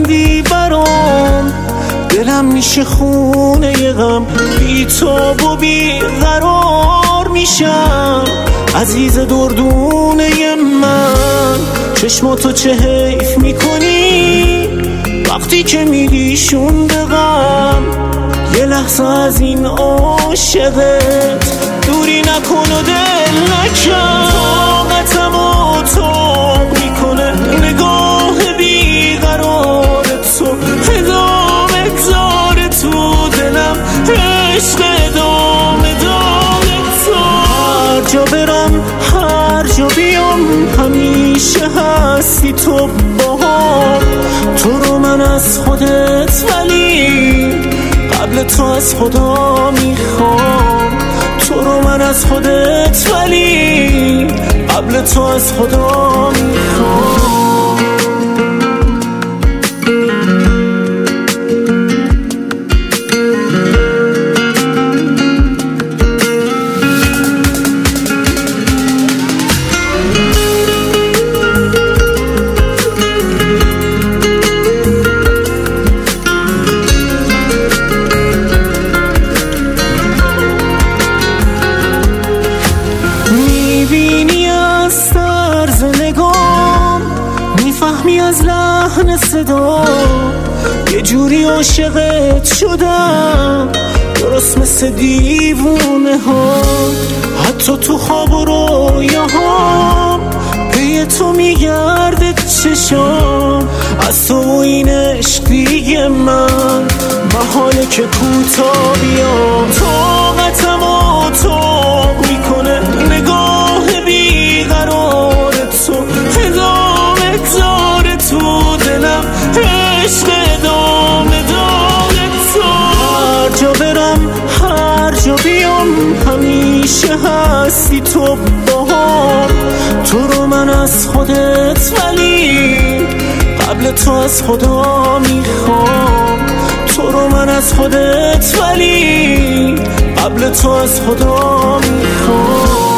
ببندی برام، دلم میشه خونه غم، بی تاب و بی قرار میشم. عزیز دردونه من، چشماتو چه حیف میکنی وقتی که میگیشون به غم. یه لحظه از این عاشقت دوری نکن و دل نکن. طاقتم و تو میکنه نگاه بیقرار تو، ادامه داره تو دلم عشق ادامه داره تو. هر جا برم هر جا بیام همیشه هستی تو باهام. تو رو من از خودت ولی قبل تو از خدا میخوام. تو رو من از خودت ولی قبل تو از خدا میخوام. میبینی از طرز نگام، میفهمی از لحن صدا، یه جوری عاشقت شدم درست مثل دیوونه ها. حتی تو خواب و رویاهام پی تو میگرده چشام. از تو و این عشقی من محاله که کوتا بیام. طاقتم و تو میکنه نگاه بیقرار تو، ادامه داره تو دلم عشق ادامه داره تو. هر جا برم هر جا بیام همیشه هستی تو باهام. تو رو من از خودت ولی قبل تو از خدا میخوام. تو رو من از خودت ولی قبل تو از خدا میخوام.